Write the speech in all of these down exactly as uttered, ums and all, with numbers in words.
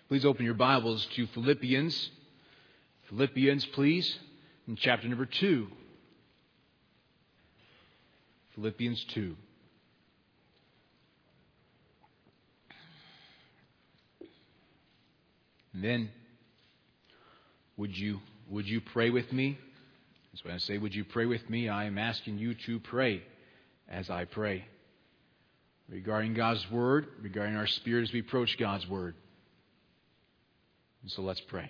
Please open your Bibles to Philippians. Philippians, please, in chapter number two. Philippians two. And then, would you would you pray with me? That's when I say, would you pray with me? I am asking you to pray as I pray. Regarding God's Word, regarding our spirit as we approach God's Word. And so let's pray.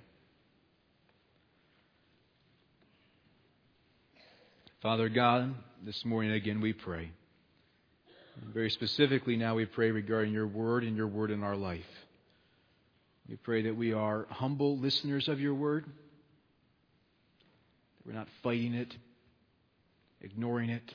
Father God, this morning again we pray. And very specifically now we pray regarding your Word and your Word in our life. We pray that we are humble listeners of your Word. That we're not fighting it, ignoring it.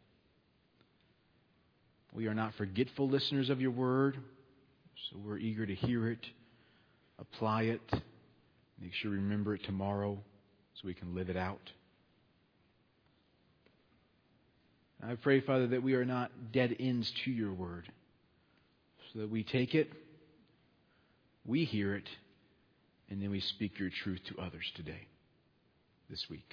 We are not forgetful listeners of your Word, so we're eager to hear it, apply it, make sure we remember it tomorrow so we can live it out. I pray, Father, that we are not dead ends to your Word, so that we take it, we hear it, and then we speak your truth to others today, this week.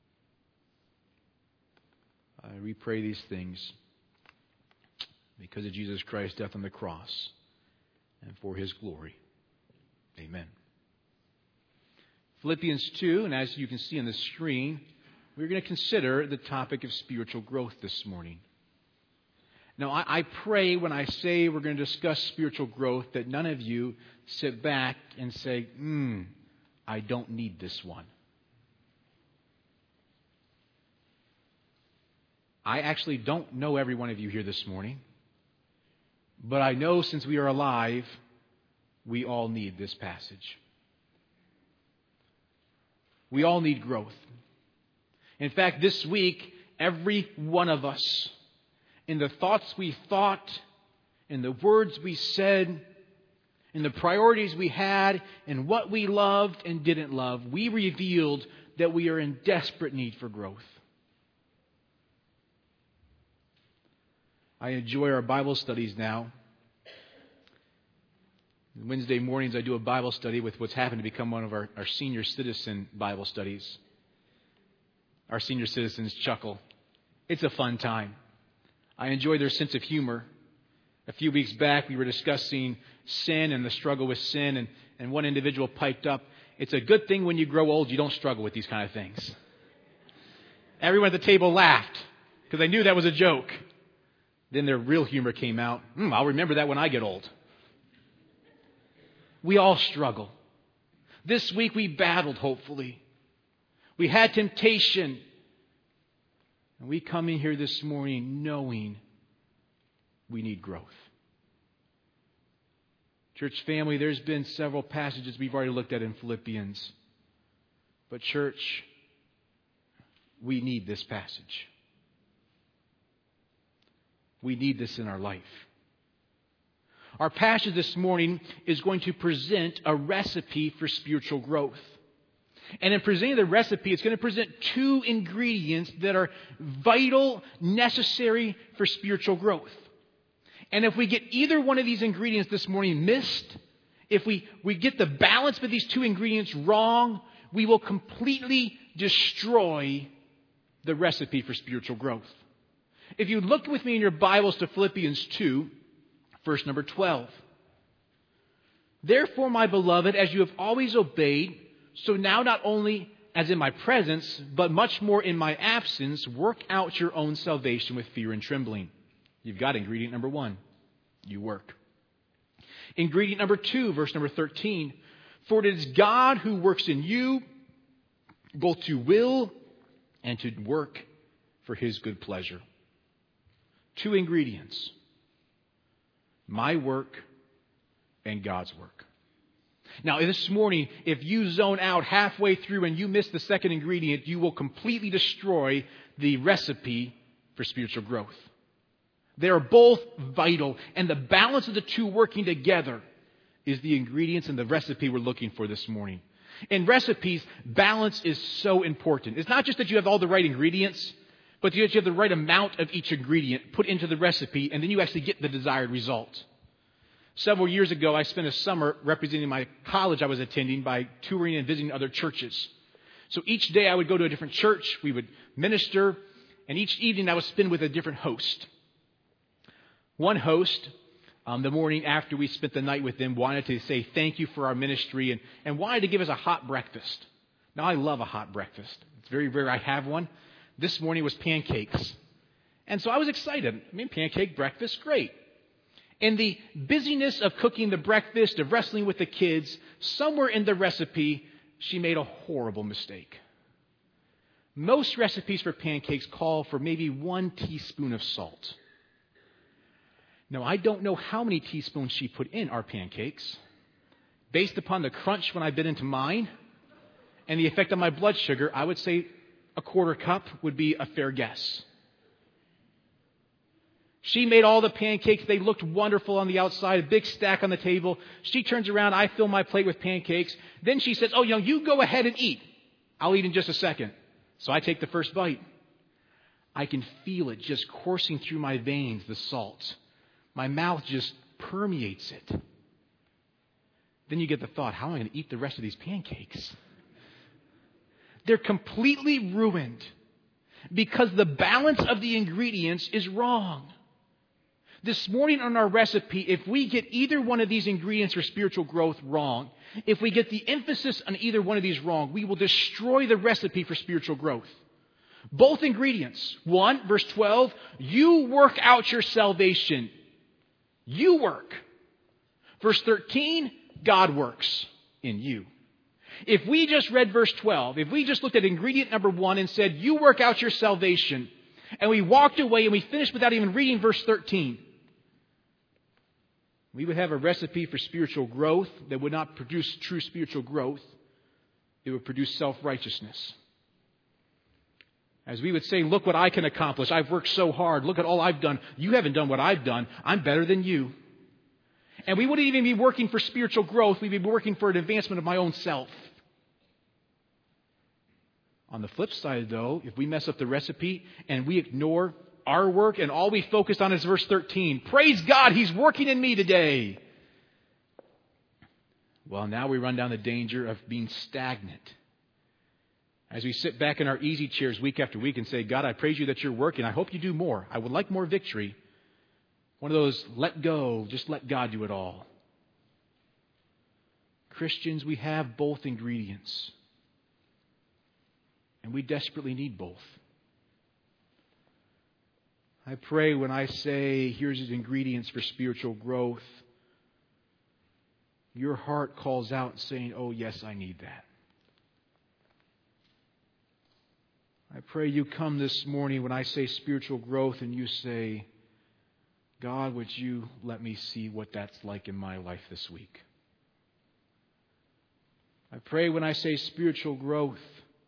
Uh, we pray these things because of Jesus Christ's death on the cross and for His glory. Amen. Philippians two, and as you can see on the screen, we're going to consider the topic of spiritual growth this morning. Now, I, I pray when I say we're going to discuss spiritual growth that none of you sit back and say, hmm, I don't need this one. I actually don't know every one of you here this morning, but I know since we are alive, we all need this passage. We all need growth. In fact, this week, every one of us, in the thoughts we thought, in the words we said, in the priorities we had, in what we loved and didn't love, we revealed that we are in desperate need for growth. I enjoy our Bible studies now. Wednesday mornings I do a Bible study with what's happened to become one of our, our senior citizen Bible studies. Our senior citizens chuckle. It's a fun time. I enjoy their sense of humor. A few weeks back we were discussing sin and the struggle with sin, and, and one individual piped up, it's a good thing when you grow old you don't struggle with these kind of things. Everyone at the table laughed because they knew that was a joke. Then their real humor came out. Mm, I'll remember that when I get old. We all struggle. This week we battled, hopefully. We had temptation. And we come in here this morning knowing we need growth. Church family, there's been several passages we've already looked at in Philippians. But church, we need this passage. We need this in our life. Our passage this morning is going to present a recipe for spiritual growth. And in presenting the recipe, it's going to present two ingredients that are vital, necessary for spiritual growth. And if we get either one of these ingredients this morning missed, if we, we get the balance of these two ingredients wrong, we will completely destroy the recipe for spiritual growth. If you look with me in your Bibles to Philippians two, verse number twelve. Therefore, my beloved, as you have always obeyed, so now not only as in my presence, but much more in my absence, work out your own salvation with fear and trembling. You've got ingredient number one. You work. Ingredient number two, verse number thirteen. For it is God who works in you, both to will and to work for His good pleasure. Two ingredients. My work and God's work. Now, this morning, if you zone out halfway through and you miss the second ingredient, you will completely destroy the recipe for spiritual growth. They are both vital, and the balance of the two working together is the ingredients and the recipe we're looking for this morning. In recipes, balance is so important. It's not just that you have all the right ingredients, but you have the right amount of each ingredient put into the recipe, and then you actually get the desired result. Several years ago, I spent a summer representing my college I was attending by touring and visiting other churches. So each day I would go to a different church, we would minister, and each evening I would spend with a different host. One host, um, the morning after we spent the night with them, wanted to say thank you for our ministry and, and wanted to give us a hot breakfast. Now, I love a hot breakfast. It's very rare I have one. This morning was pancakes. And so I was excited. I mean, pancake breakfast, great. In the busyness of cooking the breakfast, of wrestling with the kids, somewhere in the recipe, she made a horrible mistake. Most recipes for pancakes call for maybe one teaspoon of salt. Now, I don't know how many teaspoons she put in our pancakes. Based upon the crunch when I bit into mine and the effect on my blood sugar, I would say a quarter cup would be a fair guess. She made all the pancakes. They looked wonderful on the outside, a big stack on the table. She turns around. I fill my plate with pancakes. Then she says, oh, you know, you go ahead and eat. I'll eat in just a second. So I take the first bite. I can feel it just coursing through my veins, the salt. My mouth just permeates it. Then you get the thought, how am I going to eat the rest of these pancakes? They're completely ruined because the balance of the ingredients is wrong. This morning on our recipe, if we get either one of these ingredients for spiritual growth wrong, if we get the emphasis on either one of these wrong, we will destroy the recipe for spiritual growth. Both ingredients. One, verse twelve, you work out your salvation. You work. Verse thirteen, God works in you. If we just read verse twelve, if we just looked at ingredient number one and said, you work out your salvation, and we walked away and we finished without even reading verse thirteen, we would have a recipe for spiritual growth that would not produce true spiritual growth. It would produce self-righteousness. As we would say, look what I can accomplish. I've worked so hard. Look at all I've done. You haven't done what I've done. I'm better than you. And we wouldn't even be working for spiritual growth. We'd be working for an advancement of my own self. On the flip side, though, if we mess up the recipe and we ignore our work and all we focus on is verse thirteen, praise God, He's working in me today. Well, now we run down the danger of being stagnant. As we sit back in our easy chairs week after week and say, God, I praise you that you're working. I hope you do more. I would like more victory. One of those, let go, just let God do it all. Christians, we have both ingredients. And we desperately need both. I pray when I say, here's the ingredients for spiritual growth, your heart calls out saying, oh, yes, I need that. I pray you come this morning when I say spiritual growth and you say, God, would you let me see what that's like in my life this week? I pray when I say spiritual growth,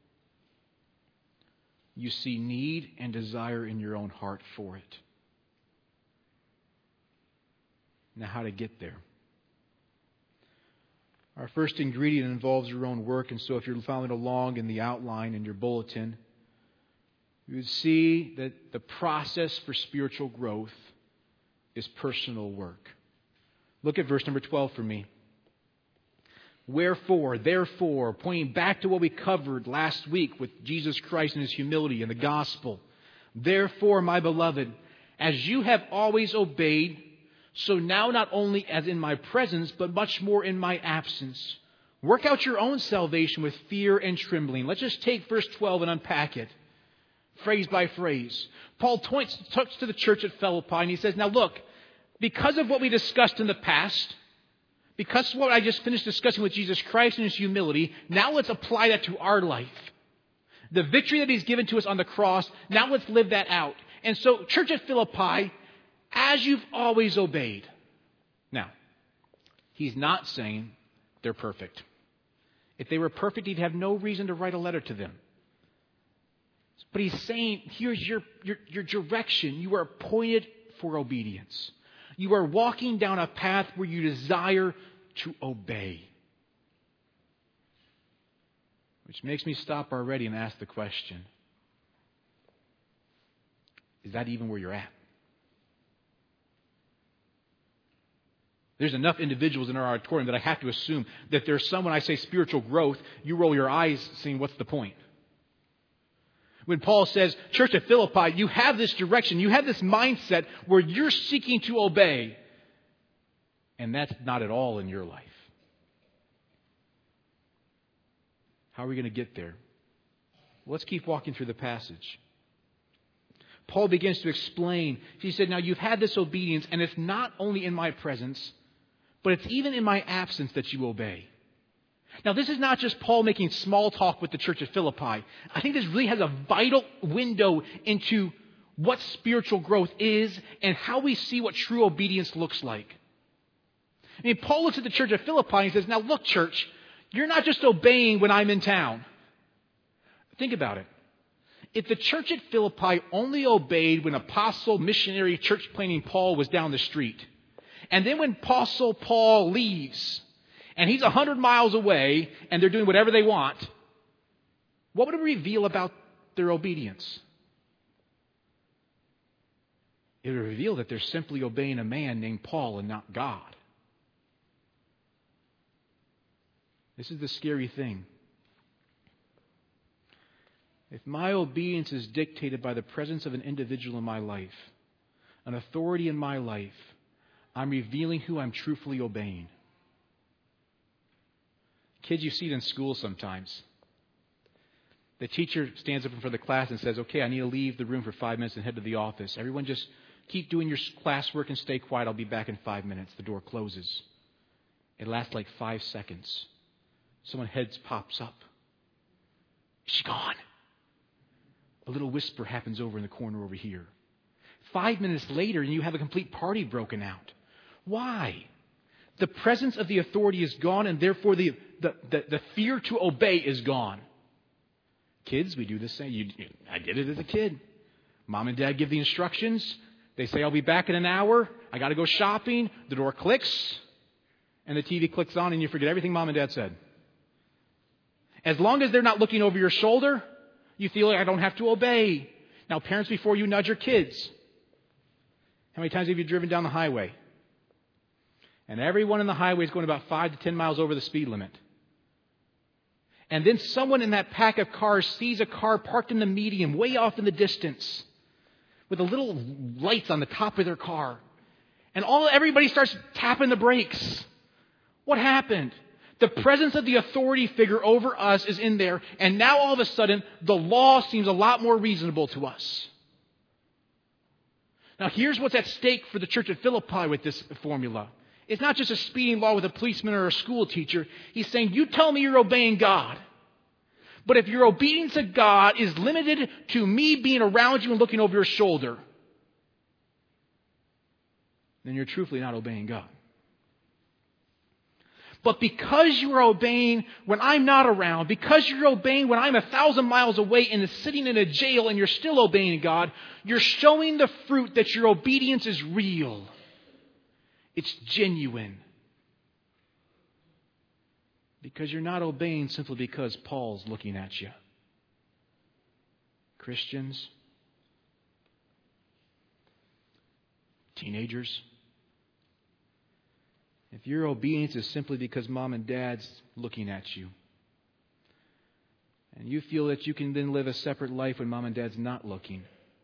you see need and desire in your own heart for it. Now, how to get there? Our first ingredient involves your own work, and so if you're following along in the outline in your bulletin, you would see that the process for spiritual growth is personal work. Look at verse number twelve for me. Wherefore, therefore, pointing back to what we covered last week with Jesus Christ and His humility and the gospel. Therefore, my beloved, as you have always obeyed, so now not only as in my presence, but much more in my absence. Work out your own salvation with fear and trembling. Let's just take verse twelve and unpack it, phrase by phrase. Paul points to the church at Philippi and he says, now look, because of what we discussed in the past, because of what I just finished discussing with Jesus Christ and His humility, now let's apply that to our life. The victory that He's given to us on the cross, now let's live that out. And so, church at Philippi, as you've always obeyed. Now, he's not saying they're perfect. If they were perfect, he'd have no reason to write a letter to them. But he's saying, here's your, your, your direction. You are appointed for obedience. You are walking down a path where you desire to obey. Which makes me stop already and ask the question, is that even where you're at? There's enough individuals in our auditorium that I have to assume that there's some, when I say spiritual growth, you roll your eyes saying, what's the point? When Paul says, Church at Philippi, you have this direction, you have this mindset where you're seeking to obey. And that's not at all in your life. How are we going to get there? Well, let's keep walking through the passage. Paul begins to explain. He said, now you've had this obedience, and it's not only in my presence, but it's even in my absence that you obey. Now, this is not just Paul making small talk with the church at Philippi. I think this really has a vital window into what spiritual growth is and how we see what true obedience looks like. I mean, Paul looks at the church at Philippi and he says, now look, church, you're not just obeying when I'm in town. Think about it. If the church at Philippi only obeyed when apostle, missionary, church planting Paul was down the street, and then when apostle Paul leaves, and he's a hundred miles away, and they're doing whatever they want, what would it reveal about their obedience? It would reveal that they're simply obeying a man named Paul and not God. This is the scary thing. If my obedience is dictated by the presence of an individual in my life, an authority in my life, I'm revealing who I'm truthfully obeying. Kids, you see it in school sometimes. The teacher stands up in front of the class and says, okay, I need to leave the room for five minutes and head to the office. Everyone just keep doing your classwork and stay quiet. I'll be back in five minutes. The door closes. It lasts like five seconds. Someone's head pops up. Is she gone? A little whisper happens over in the corner over here. Five minutes later, and you have a complete party broken out. Why? The presence of the authority is gone, and therefore the, the, the, the fear to obey is gone. Kids, we do the same. You, you, I did it as a kid. Mom and Dad give the instructions. They say, I'll be back in an hour. I got to go shopping. The door clicks, and the T V clicks on, and you forget everything Mom and Dad said. As long as they're not looking over your shoulder, you feel like I don't have to obey. Now, parents, before you nudge your kids, how many times have you driven down the highway? And everyone in the highway is going about five to ten miles over the speed limit. And then someone in that pack of cars sees a car parked in the median, way off in the distance, with a little lights on the top of their car. And all everybody starts tapping the brakes. What happened? The presence of the authority figure over us is in there, and now all of a sudden, the law seems a lot more reasonable to us. Now, here's what's at stake for the church at Philippi with this formula. It's not just a speeding law with a policeman or a school teacher. He's saying, you tell me you're obeying God. But if your obedience to God is limited to me being around you and looking over your shoulder, then you're truthfully not obeying God. But because you are obeying when I'm not around, because you're obeying when I'm a thousand miles away and sitting in a jail and you're still obeying God, you're showing the fruit that your obedience is real. It's genuine. Because you're not obeying simply because Paul's looking at you. Christians, teenagers, if your obedience is simply because mom and dad's looking at you, and you feel that you can then live a separate life when mom and dad's not looking,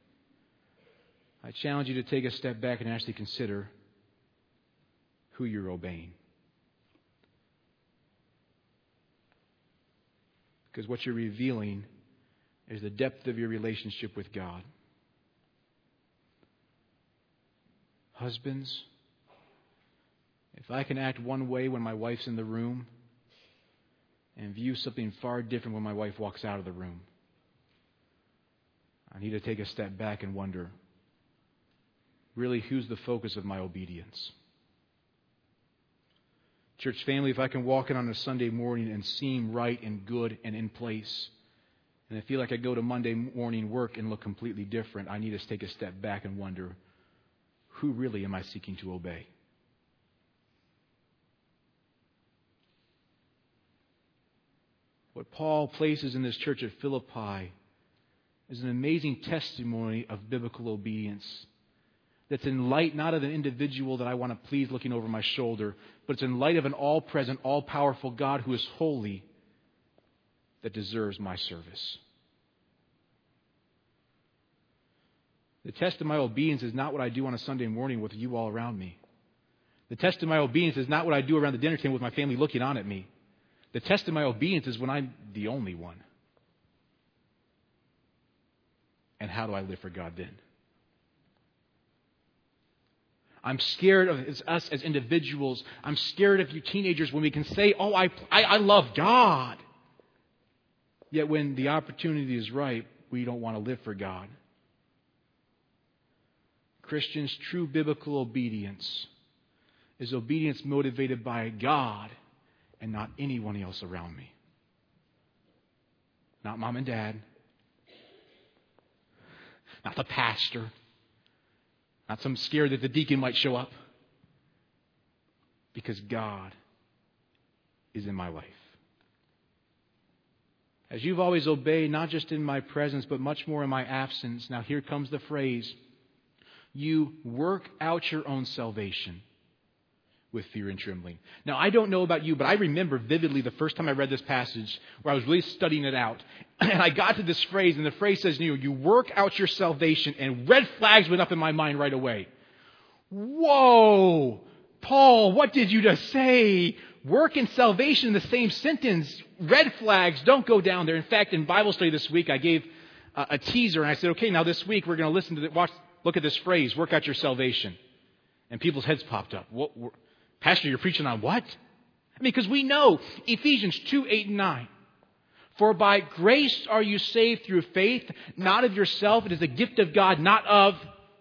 I challenge you to take a step back and actually consider who you're obeying. Because what you're revealing is the depth of your relationship with God. Husbands, if I can act one way when my wife's in the room and view something far different when my wife walks out of the room, I need to take a step back and wonder, really, who's the focus of my obedience? Church family, if I can walk in on a Sunday morning and seem right and good and in place, and I feel like I go to Monday morning work and look completely different, I need to take a step back and wonder, who really am I seeking to obey? What Paul places in this church at Philippi is an amazing testimony of biblical obedience. that's in light not of an individual that I want to please looking over my shoulder, but it's in light of an all-present, all-powerful God who is holy that deserves my service. The test of my obedience is not what I do on a Sunday morning with you all around me. The test of my obedience is not what I do around the dinner table with my family looking on at me. The test of my obedience is when I'm the only one. And how do I live for God then? I'm scared of us as individuals. I'm scared of you teenagers when we can say, oh, I, I, I love God. Yet when the opportunity is right, we don't want to live for God. Christians, true biblical obedience is obedience motivated by God and not anyone else around me. Not mom and dad. Not the pastor. Not some scared that the deacon might show up. Because God is in my life. As you've always obeyed, not just in my presence, but much more in my absence. Now here comes the phrase. You work out your own salvation with fear and trembling. Now, I don't know about you, but I remember vividly the first time I read this passage where I was really studying it out. And I got to this phrase, and the phrase says, you know, you work out your salvation, and red flags went up in my mind right away. Whoa! Paul, what did you just say? Work and salvation in the same sentence. Red flags don't go down there. In fact, in Bible study this week, I gave a, a teaser, and I said, okay, now this week we're going to listen to the, watch, look at this phrase, work out your salvation. And people's heads popped up. What, Pastor, you're preaching on what? I mean, because we know Ephesians two, eight, and nine. For by grace are you saved through faith, not of yourself. It is a gift of God, not of...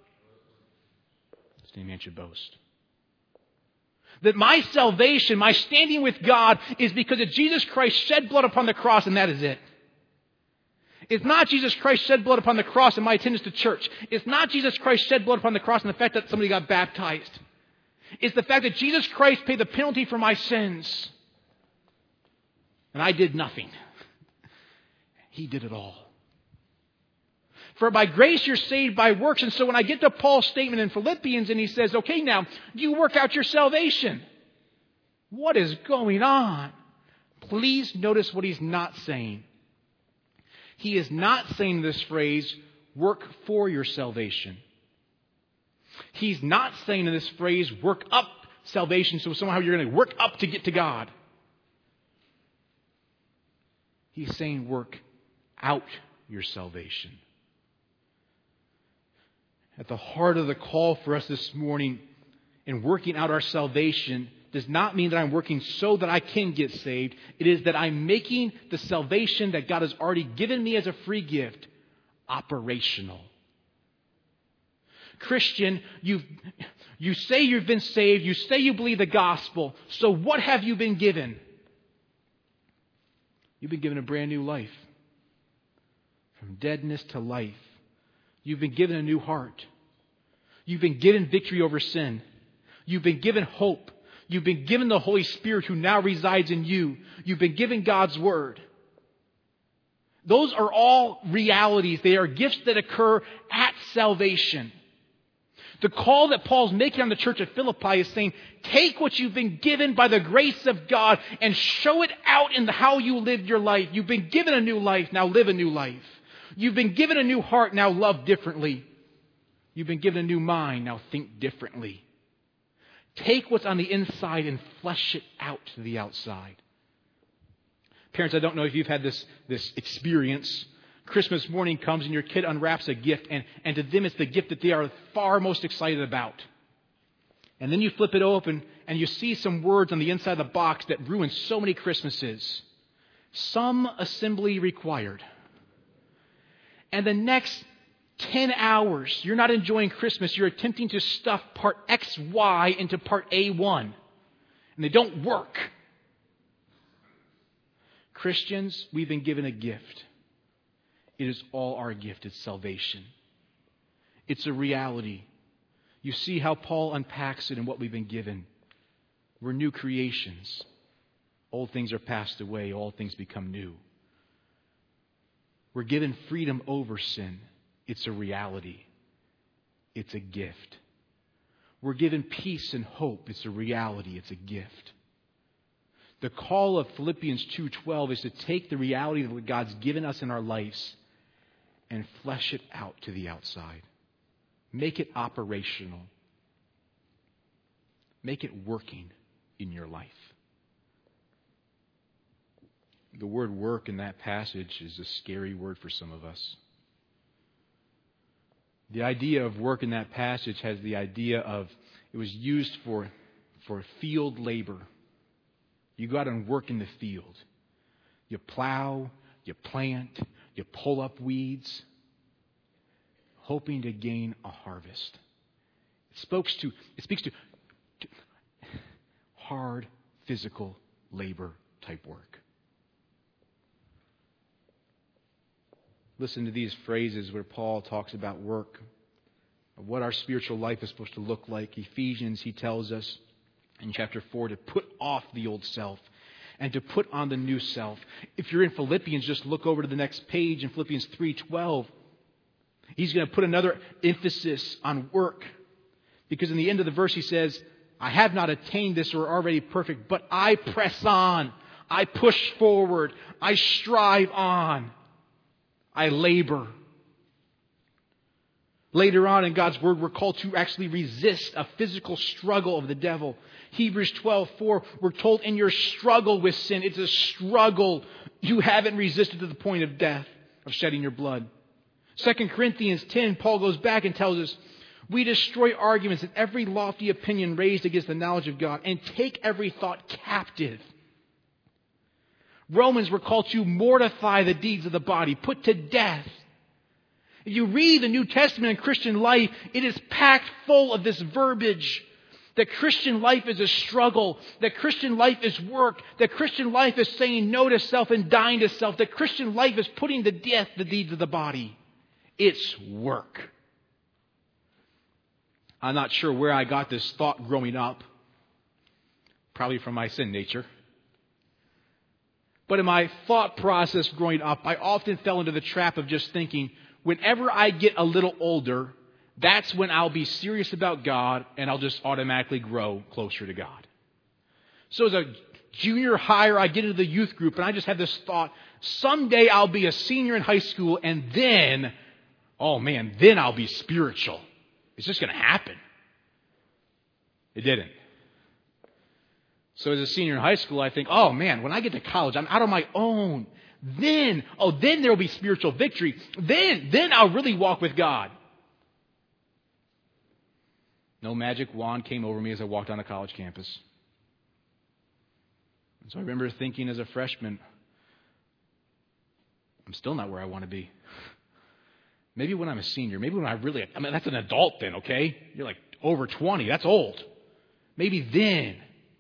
Any man should boast. That my salvation, my standing with God, is because of Jesus Christ shed blood upon the cross, and that is it. It's not Jesus Christ shed blood upon the cross and my attendance to church. It's not Jesus Christ shed blood upon the cross and the fact that somebody got baptized. It's the fact that Jesus Christ paid the penalty for my sins. And I did nothing. He did it all. For by grace you're saved by works. And so when I get to Paul's statement in Philippians and he says, okay, now you work out your salvation. What is going on? Please notice what he's not saying. He is not saying this phrase, work for your salvation. He's not saying in this phrase, work up salvation, so somehow you're going to work up to get to God. He's saying work out your salvation. At the heart of the call for us this morning in working out our salvation does not mean that I'm working so that I can get saved. It is that I'm making the salvation that God has already given me as a free gift operational. Christian, you you say you've been saved. You say you believe the gospel. So what have you been given? You've been given a brand new life. From deadness to life. You've been given a new heart. You've been given victory over sin. You've been given hope. You've been given the Holy Spirit who now resides in you. You've been given God's Word. Those are all realities. They are gifts that occur at salvation. The call that Paul's making on the church at Philippi is saying, take what you've been given by the grace of God and show it out in how you live your life. You've been given a new life, now live a new life. You've been given a new heart, now love differently. You've been given a new mind, now think differently. Take what's on the inside and flesh it out to the outside. Parents, I don't know if you've had this, this experience. Christmas morning comes and your kid unwraps a gift, and, and to them it's the gift that they are far most excited about. And then you flip it open and you see some words on the inside of the box that ruin so many Christmases. Some assembly required. And the next ten hours, you're not enjoying Christmas. You're attempting to stuff part X Y into part A one. And they don't work. Christians, we've been given a gift. It is all our gift. It's salvation. It's a reality. You see how Paul unpacks it in what we've been given. We're new creations. Old things are passed away. All things become new. We're given freedom over sin. It's a reality. It's a gift. We're given peace and hope. It's a reality. It's a gift. The call of Philippians two twelve is to take the reality of what God's given us in our lives and flesh it out to the outside. Make it operational. Make it working in your life. The word work in that passage is a scary word for some of us. The idea of work in that passage has the idea of, it was used for, for field labor. You go out and work in the field. You plow, you plant, you pull up weeds, hoping to gain a harvest. It speaks to, it speaks to, to hard physical labor type work. Listen to these phrases where Paul talks about work, of what our spiritual life is supposed to look like. Ephesians, he tells us in chapter four to put off the old self and to put on the new self. If you're in Philippians, just look over to the next page in Philippians three twelve. He's going to put another emphasis on work, because in the end of the verse he says, I have not attained this or are already perfect, but I press on. I push forward. I strive on. I labor. Later on in God's Word, we're called to actually resist a physical struggle of the devil. Hebrews twelve four, we're told in your struggle with sin, it's a struggle. You haven't resisted to the point of death, of shedding your blood. Second Corinthians ten, Paul goes back and tells us, we destroy arguments and every lofty opinion raised against the knowledge of God and take every thought captive. Romans, we're called to mortify the deeds of the body, put to death. If you read the New Testament and Christian life, it is packed full of this verbiage. That Christian life is a struggle. That Christian life is work. That Christian life is saying no to self and dying to self. That Christian life is putting to death the deeds of the body. It's work. I'm not sure where I got this thought growing up. Probably from my sin nature. But in my thought process growing up, I often fell into the trap of just thinking, whenever I get a little older, that's when I'll be serious about God and I'll just automatically grow closer to God. So as a junior higher, I get into the youth group and I just have this thought, someday I'll be a senior in high school and then, oh man, then I'll be spiritual. It's just going to happen. It didn't. So as a senior in high school, I think, oh man, when I get to college, I'm out on my own. Then, oh, then there will be spiritual victory. Then, then I'll really walk with God. No magic wand came over me as I walked on a college campus. And so I remember thinking as a freshman, I'm still not where I want to be. Maybe when I'm a senior, maybe when I really, I mean, that's an adult then, okay? You're like over twenty, that's old. Maybe then.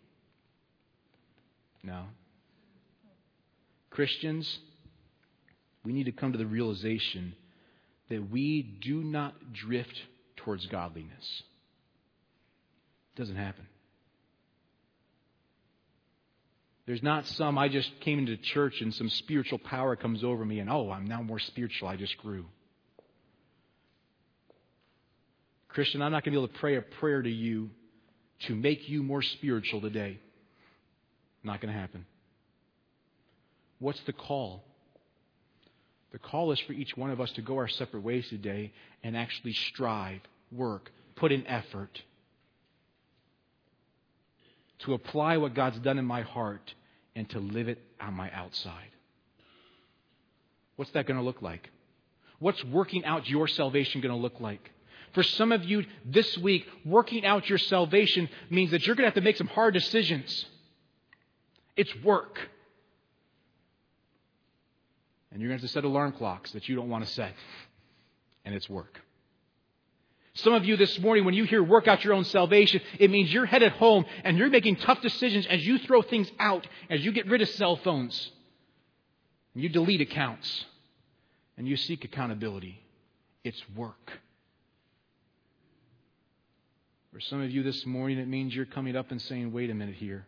No. Christians, we need to come to the realization that we do not drift towards godliness. It doesn't happen. There's not some, I just came into church and some spiritual power comes over me and, oh, I'm now more spiritual, I just grew. Christian, I'm not going to be able to pray a prayer to you to make you more spiritual today. Not going to happen. What's the call? The call is for each one of us to go our separate ways today and actually strive, work, put in effort to apply what God's done in my heart and to live it on my outside. What's that going to look like? What's working out your salvation going to look like? For some of you this week, working out your salvation means that you're going to have to make some hard decisions. It's work. And you're going to have to set alarm clocks that you don't want to set. And it's work. Some of you this morning, when you hear work out your own salvation, it means you're headed home and you're making tough decisions as you throw things out, as you get rid of cell phones. And you delete accounts. And you seek accountability. It's work. For some of you this morning, it means you're coming up and saying, wait a minute here.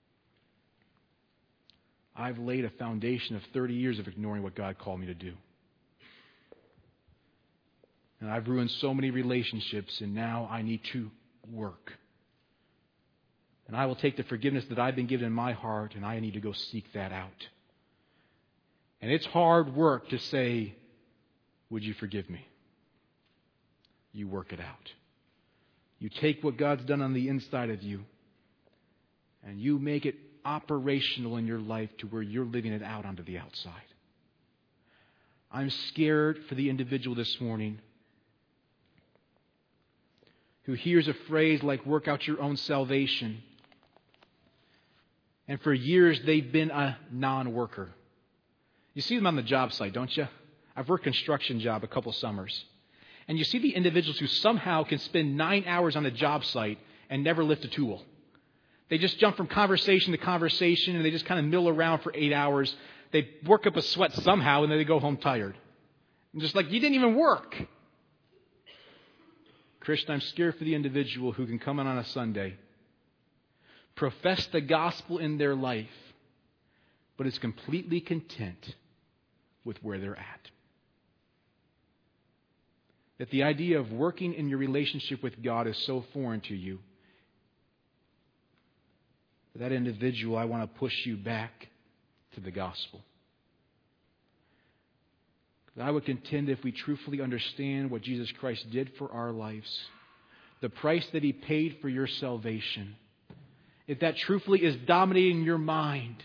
I've laid a foundation of thirty years of ignoring what God called me to do. And I've ruined so many relationships, and now I need to work. And I will take the forgiveness that I've been given in my heart, and I need to go seek that out. And it's hard work to say, would you forgive me? You work it out. You take what God's done on the inside of you, and you make it operational in your life to where you're living it out onto the outside. I'm scared for the individual this morning who hears a phrase like work out your own salvation, and for years they've been a non-worker. You see them on the job site, don't you? I've worked a construction job a couple summers. And you see the individuals who somehow can spend nine hours on a job site and never lift a tool. They just jump from conversation to conversation and they just kind of mill around for eight hours. They work up a sweat somehow and then they go home tired. And just like, you didn't even work. Christian, I'm scared for the individual who can come in on a Sunday, profess the gospel in their life, but is completely content with where they're at. That the idea of working in your relationship with God is so foreign to you. For that individual, I want to push you back to the gospel. I would contend if we truthfully understand what Jesus Christ did for our lives, the price that He paid for your salvation, if that truthfully is dominating your mind,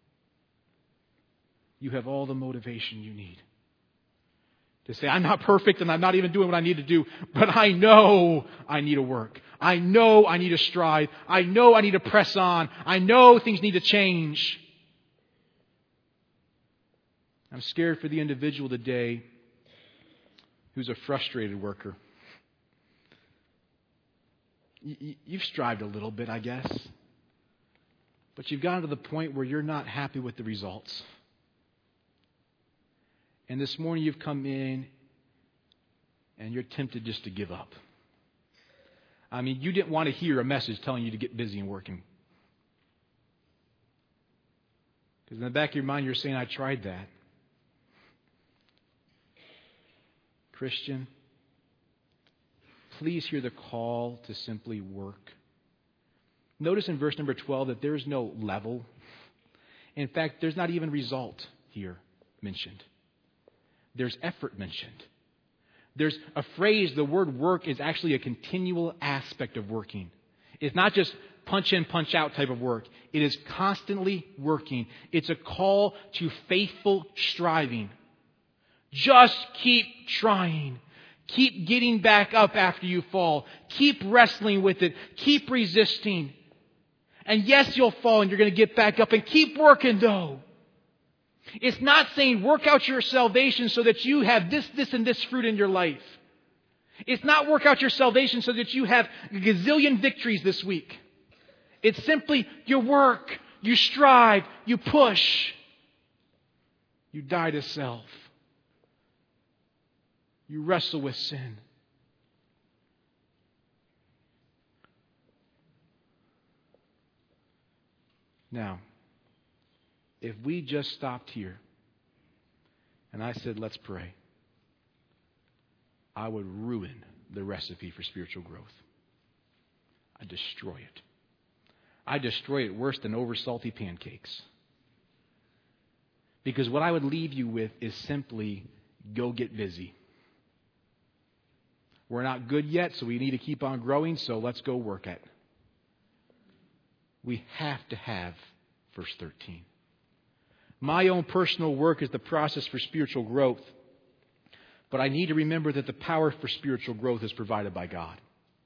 you have all the motivation you need to say, I'm not perfect and I'm not even doing what I need to do, but I know I need to work. I know I need to strive. I know I need to press on. I know things need to change. I'm scared for the individual today who's a frustrated worker. You've strived a little bit, I guess, but you've gotten to the point where you're not happy with the results. And this morning you've come in and you're tempted just to give up. I mean, you didn't want to hear a message telling you to get busy and working. Because in the back of your mind you're saying, I tried that. Christian, please hear the call to simply work. Notice in verse number twelve that there's no level. In fact, there's not even result here mentioned. There's effort mentioned. There's a phrase, the word work is actually a continual aspect of working. It's not just punch in, punch out type of work. It is constantly working. It's a call to faithful striving. Just keep trying. Keep getting back up after you fall. Keep wrestling with it. Keep resisting. And yes, you'll fall and you're going to get back up, and keep working though. It's not saying work out your salvation so that you have this, this, and this fruit in your life. It's not work out your salvation so that you have a gazillion victories this week. It's simply you work, you strive, you push. You die to self. You wrestle with sin. Now, if we just stopped here and I said, let's pray, I would ruin the recipe for spiritual growth. I'd destroy it. I'd destroy it worse than over salty pancakes. Because what I would leave you with is simply go get busy. We're not good yet, so we need to keep on growing, so let's go work at it. We have to have verse thirteen. My own personal work is the process for spiritual growth. But I need to remember that the power for spiritual growth is provided by God.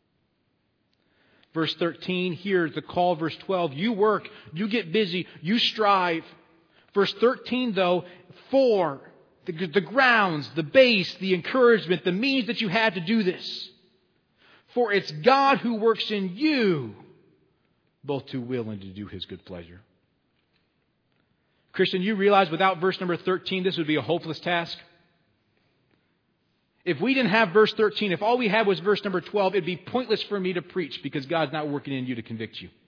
Verse thirteen, here the call, verse twelve, you work, you get busy, you strive. Verse thirteen, though, for the, the grounds, the base, the encouragement, the means that you had to do this. For it's God who works in you, both to will and to do His good pleasure. Christian, you realize without verse number thirteen, this would be a hopeless task? If we didn't have verse thirteen, if all we had was verse number twelve, it'd be pointless for me to preach because God's not working in you to convict you.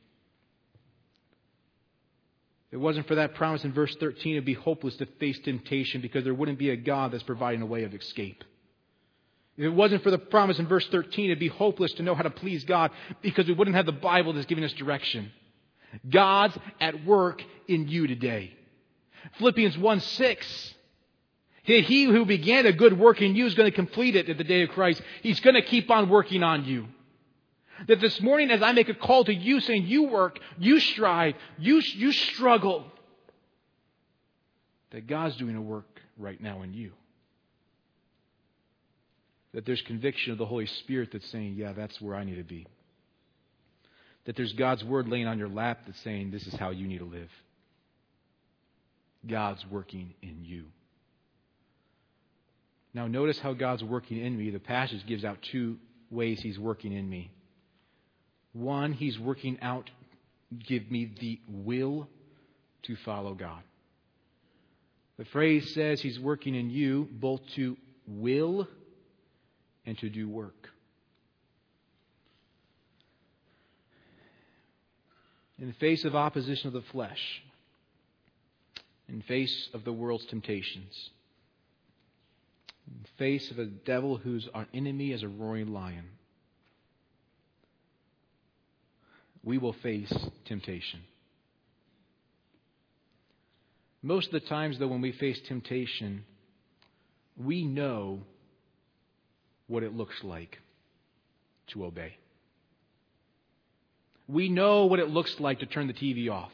If it wasn't for that promise in verse thirteen, it'd be hopeless to face temptation because there wouldn't be a God that's providing a way of escape. If it wasn't for the promise in verse thirteen, it'd be hopeless to know how to please God because we wouldn't have the Bible that's giving us direction. God's at work in you today. Philippians one six. He who began a good work in you is going to complete it at the day of Christ. He's going to keep on working on you. That this morning as I make a call to you saying you work, you strive, you, you struggle, that God's doing a work right now in you. That there's conviction of the Holy Spirit that's saying, yeah, that's where I need to be. That there's God's Word laying on your lap that's saying, this is how you need to live. God's working in you. Now notice how God's working in me. The passage gives out two ways He's working in me. One, He's working out, give me the will to follow God. The phrase says He's working in you both to will and to do work. In the face of opposition of the flesh, in the face of the world's temptations, in the face of a devil who's our enemy as a roaring lion, we will face temptation. Most of the times, though, when we face temptation, we know what it looks like to obey. We know what it looks like to turn the T V off.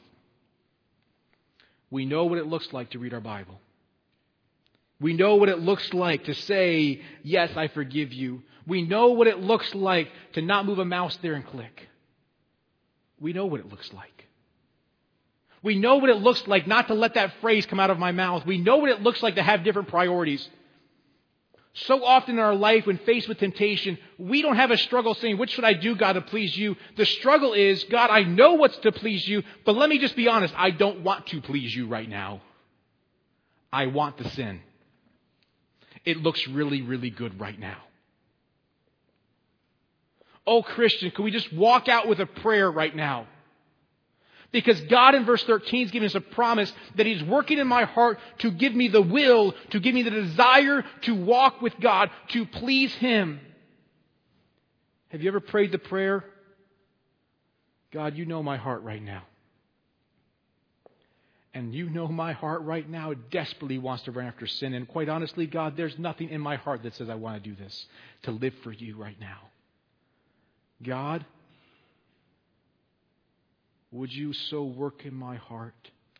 We know what it looks like to read our Bible. We know what it looks like to say, yes, I forgive you. We know what it looks like to not move a mouse there and click. We know what it looks like. We know what it looks like not to let that phrase come out of my mouth. We know what it looks like to have different priorities. So often in our life, when faced with temptation, we don't have a struggle saying, what should I do, God, to please you? The struggle is, God, I know what's to please you, but let me just be honest, I don't want to please you right now. I want the sin. It looks really, really good right now. Oh, Christian, can we just walk out with a prayer right now? Because God in verse thirteen is giving us a promise that He's working in my heart to give me the will, to give me the desire to walk with God, to please Him. Have you ever prayed the prayer? God, you know my heart right now. And you know my heart right now desperately wants to run after sin. And quite honestly, God, there's nothing in my heart that says I want to do this, to live for you right now. God, would you so work in my heart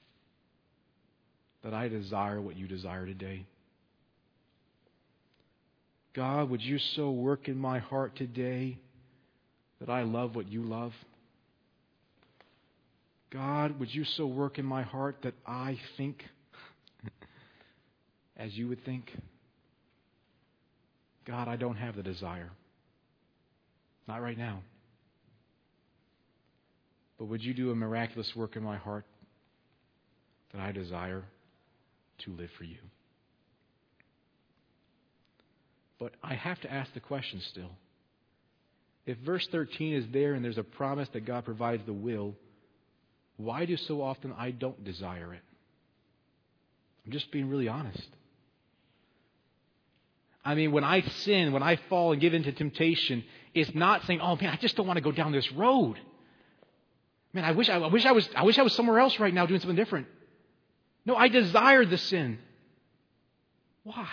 that I desire what you desire today? God, would you so work in my heart today that I love what you love? God, would you so work in my heart that I think as you would think? God, I don't have the desire. Not right now. But would you do a miraculous work in my heart that I desire to live for you? But I have to ask the question still. If verse thirteen is there and there's a promise that God provides the will, why do so often I don't desire it? I'm just being really honest. I mean, when I sin, when I fall and give into temptation, it's not saying, "Oh man, I just don't want to go down this road. Man, I wish I, I wish I was I wish I was somewhere else right now doing something different." No, I desire the sin. Why?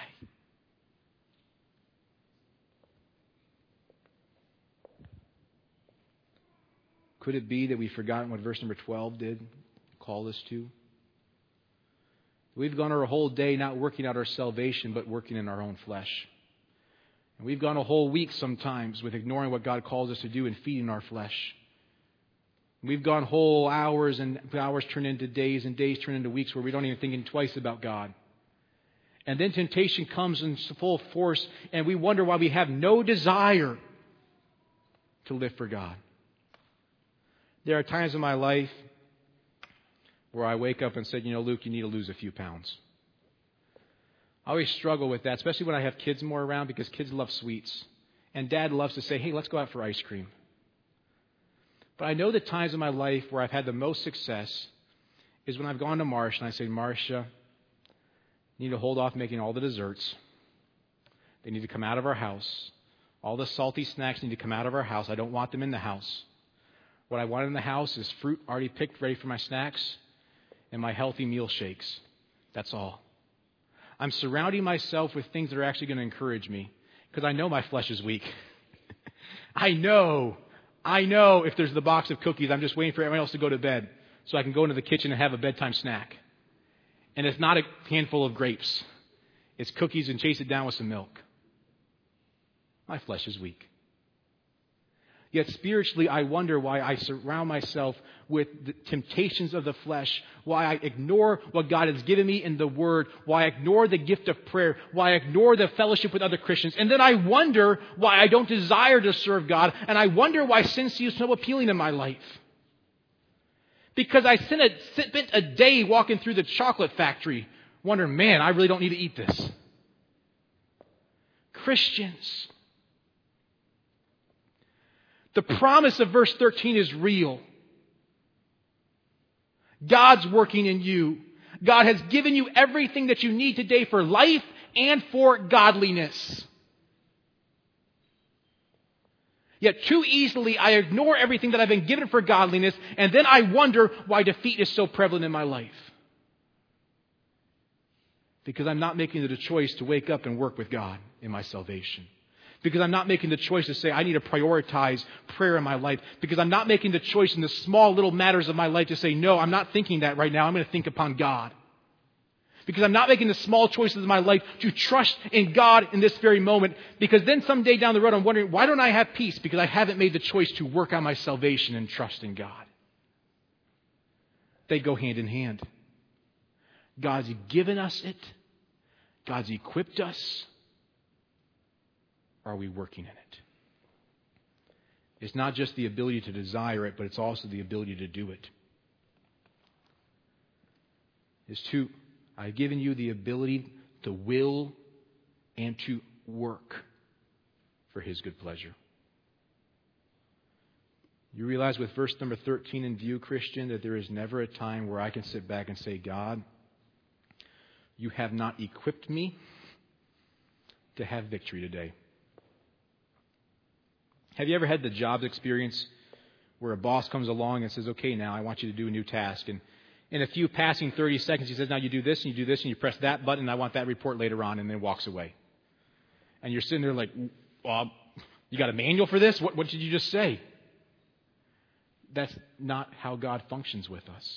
Could it be that we've forgotten what verse number twelve did call us to? We've gone our whole day not working out our salvation, but working in our own flesh. And we've gone a whole week sometimes with ignoring what God calls us to do and feeding our flesh. We've gone whole hours and hours turn into days and days turn into weeks where we don't even think twice about God. And then temptation comes in full force and we wonder why we have no desire to live for God. There are times in my life where I wake up and say, you know, Luke, you need to lose a few pounds. I always struggle with that, especially when I have kids more around because kids love sweets. And Dad loves to say, hey, let's go out for ice cream. But I know the times in my life where I've had the most success is when I've gone to Marcia and I say, Marcia, you need to hold off making all the desserts. They need to come out of our house. All the salty snacks need to come out of our house. I don't want them in the house. What I want in the house is fruit already picked, ready for my snacks, and my healthy meal shakes. That's all. I'm surrounding myself with things that are actually going to encourage me because I know my flesh is weak. I know. I know if there's the box of cookies, I'm just waiting for everyone else to go to bed so I can go into the kitchen and have a bedtime snack. And it's not a handful of grapes. It's cookies and chase it down with some milk. My flesh is weak. Yet spiritually, I wonder why I surround myself with the temptations of the flesh, why I ignore what God has given me in the Word, why I ignore the gift of prayer, why I ignore the fellowship with other Christians. And then I wonder why I don't desire to serve God, and I wonder why sin seems so appealing in my life. Because I spent a day walking through the chocolate factory, wondering, man, I really don't need to eat this. Christians, the promise of verse thirteen is real. God's working in you. God has given you everything that you need today for life and for godliness. Yet too easily I ignore everything that I've been given for godliness, and then I wonder why defeat is so prevalent in my life. Because I'm not making the choice to wake up and work with God in my salvation. Because I'm not making the choice to say, I need to prioritize prayer in my life. Because I'm not making the choice in the small little matters of my life to say, no, I'm not thinking that right now. I'm going to think upon God. Because I'm not making the small choices in my life to trust in God in this very moment. Because then someday down the road, I'm wondering, why don't I have peace? Because I haven't made the choice to work on my salvation and trust in God. They go hand in hand. God's given us it. God's equipped us. Are we working in it? It's not just the ability to desire it, but it's also the ability to do it. It's two, I've given you the ability to will and to work for His good pleasure. You realize with verse number thirteen in view, Christian, that there is never a time where I can sit back and say, God, you have not equipped me to have victory today. Have you ever had the jobs experience where a boss comes along and says, okay, now I want you to do a new task. And in a few passing thirty seconds, he says, now you do this and you do this and you press that button and I want that report later on, and then walks away. And you're sitting there like, well, you got a manual for this? What, what did you just say? That's not how God functions with us.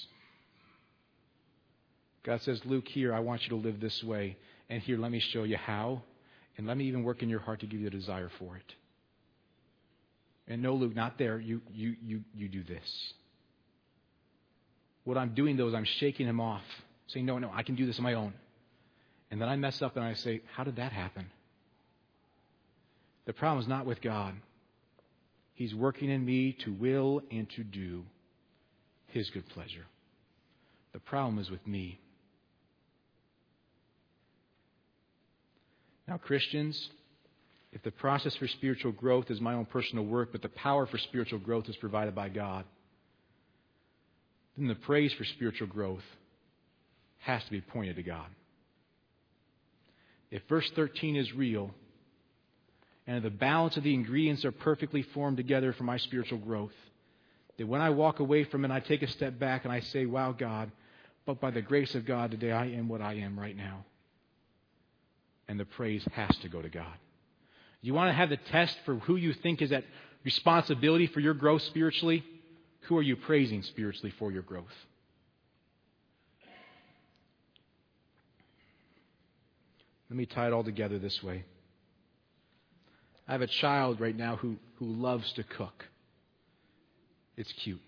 God says, Luke, here, I want you to live this way. And here, let me show you how. And let me even work in your heart to give you a desire for it. And no, Luke, not there. You, you, you, you do this. What I'm doing, though, is I'm shaking him off, saying, no, no, I can do this on my own. And then I mess up and I say, how did that happen? The problem is not with God. He's working in me to will and to do His good pleasure. The problem is with me. Now, Christians, if the process for spiritual growth is my own personal work, but the power for spiritual growth is provided by God, then the praise for spiritual growth has to be pointed to God. If verse thirteen is real, and the balance of the ingredients are perfectly formed together for my spiritual growth, that when I walk away from it, I take a step back and I say, wow, God, but by the grace of God today, I am what I am right now. And the praise has to go to God. You want to have the test for who you think is at responsibility for your growth spiritually? Who are you praising spiritually for your growth? Let me tie it all together this way. I have a child right now who, who loves to cook. It's cute.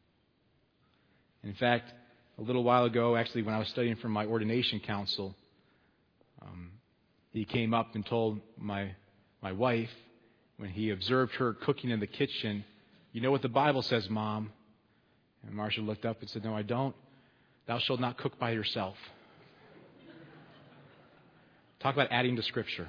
In fact, a little while ago, actually, when I was studying for my ordination council, um, he came up and told my my wife, when he observed her cooking in the kitchen, you know what the Bible says, Mom? And Marcia looked up and said, no, I don't. Thou shalt not cook by yourself. Talk about adding to Scripture.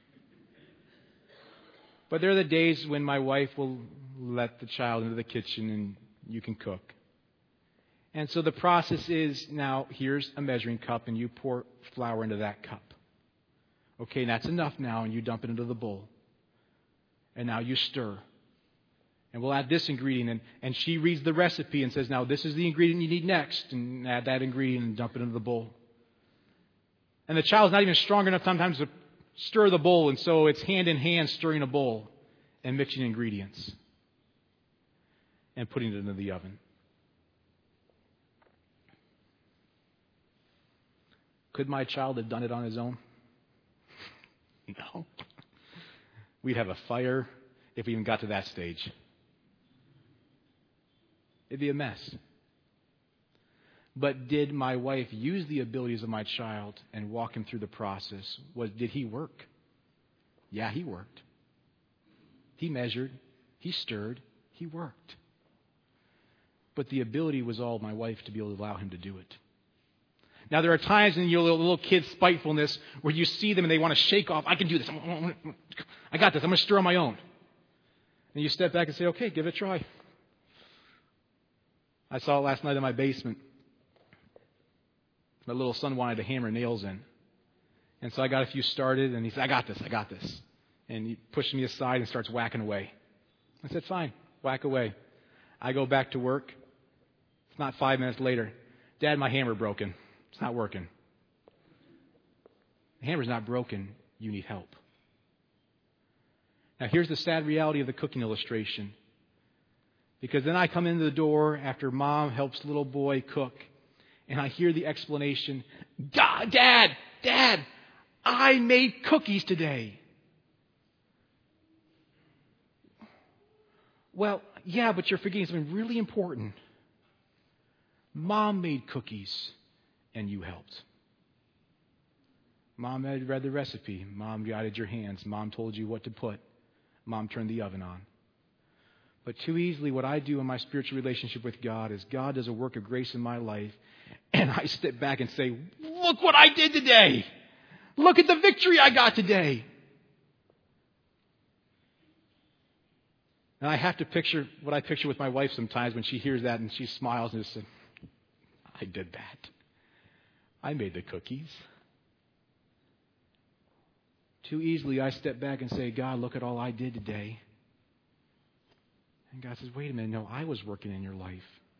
But there are the days when my wife will let the child into the kitchen and you can cook. And so the process is, now here's a measuring cup and you pour flour into that cup. Okay, that's enough now, and you dump it into the bowl. And now you stir. And we'll add this ingredient. And, and she reads the recipe and says, now this is the ingredient you need next. And add that ingredient and dump it into the bowl. And the child's not even strong enough sometimes to stir the bowl. And so it's hand in hand stirring a bowl and mixing ingredients and putting it into the oven. Could my child have done it on his own? No. We'd have a fire if we even got to that stage. It'd be a mess. But did my wife use the abilities of my child and walk him through the process? Was, did he work? Yeah, he worked. He measured. He stirred. He worked. But the ability was all my wife to be able to allow him to do it. Now, there are times in your little, little kid's spitefulness where you see them and they want to shake off. I can do this. I got this. I'm going to stir on my own. And you step back and say, okay, give it a try. I saw it last night in my basement. My little son wanted to hammer nails in. And so I got a few started, and he said, I got this, I got this. And he pushed me aside and starts whacking away. I said, fine, whack away. I go back to work. It's not five minutes later. Dad, my hammer broken. It's not working. The hammer's not broken. You need help. Now, here's the sad reality of the cooking illustration. Because then I come into the door after Mom helps little boy cook, and I hear the explanation, Dad, Dad, I made cookies today. Well, yeah, but you're forgetting something really important. Mom made cookies, and you helped. Mom had read the recipe. Mom guided your hands. Mom told you what to put. Mom turned the oven on. But too easily what I do in my spiritual relationship with God is God does a work of grace in my life, and I step back and say, look what I did today. Look at the victory I got today. And I have to picture what I picture with my wife sometimes when she hears that and she smiles and just says, I did that. I made the cookies. Too easily I step back and say, God, look at all I did today. And God says, wait a minute, no, I was working in your life.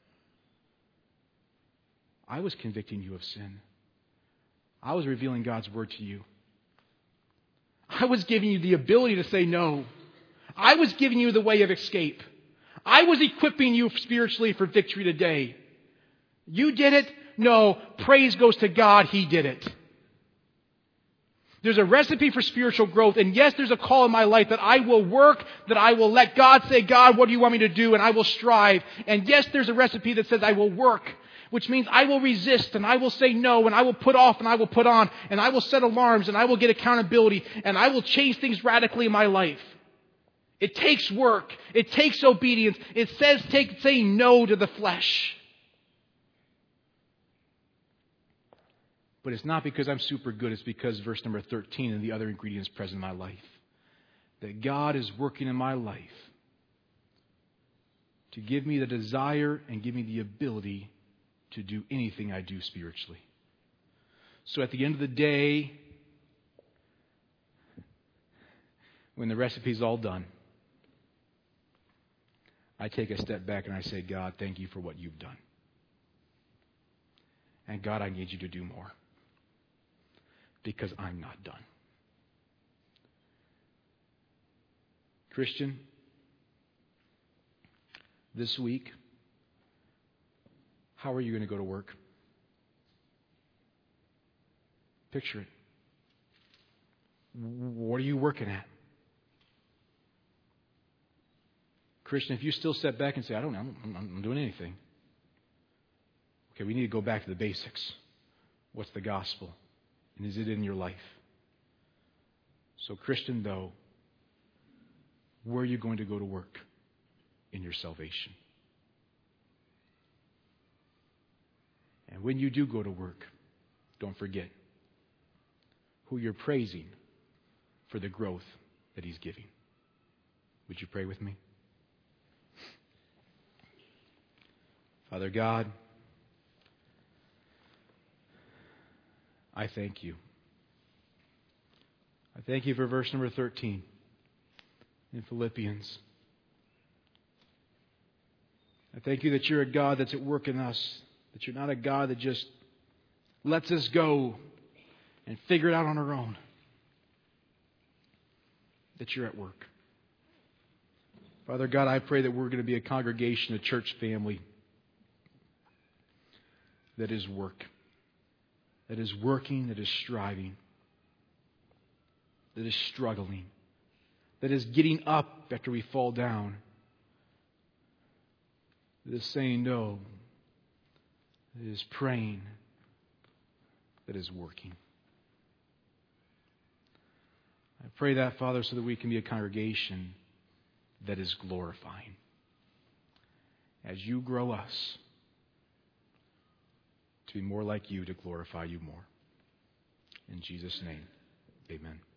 I was convicting you of sin. I was revealing God's word to you. I was giving you the ability to say no. I was giving you the way of escape. I was equipping you spiritually for victory today. You did it? No, praise goes to God, He did it. There's a recipe for spiritual growth, and yes, there's a call in my life that I will work, that I will let God say, God, what do you want me to do? And I will strive. And yes, there's a recipe that says I will work, which means I will resist, and I will say no, and I will put off, and I will put on, and I will set alarms, and I will get accountability, and I will change things radically in my life. It takes work. It takes obedience. It says take, say no to the flesh. But it's not because I'm super good. It's because verse number thirteen and the other ingredients present in my life. That God is working in my life to give me the desire and give me the ability to do anything I do spiritually. So at the end of the day, when the recipe's all done, I take a step back and I say, God, thank you for what you've done. And God, I need you to do more. Because I'm not done. Christian, this week, how are you going to go to work? Picture it. What are you working at? Christian, if you still step back and say, I don't know, I'm, I'm doing anything. Okay, we need to go back to the basics. What's the gospel? And is it in your life? So, Christian, though, where are you going to go to work in your salvation? And when you do go to work, don't forget who you're praising for the growth that He's giving. Would you pray with me? Father God, I thank you I thank you for verse number thirteen in Philippians. I thank you that you're a God that's at work in us, that you're not a God that just lets us go and figure it out on our own, that you're at work. Father God, I pray that we're going to be a congregation, a church family that is work, that is working, that is striving, that is struggling, that is getting up after we fall down, that is saying no, that is praying, that is working. I pray that, Father, so that we can be a congregation that is glorifying. As you grow us to be more like you, to glorify you more. In Jesus' name, amen.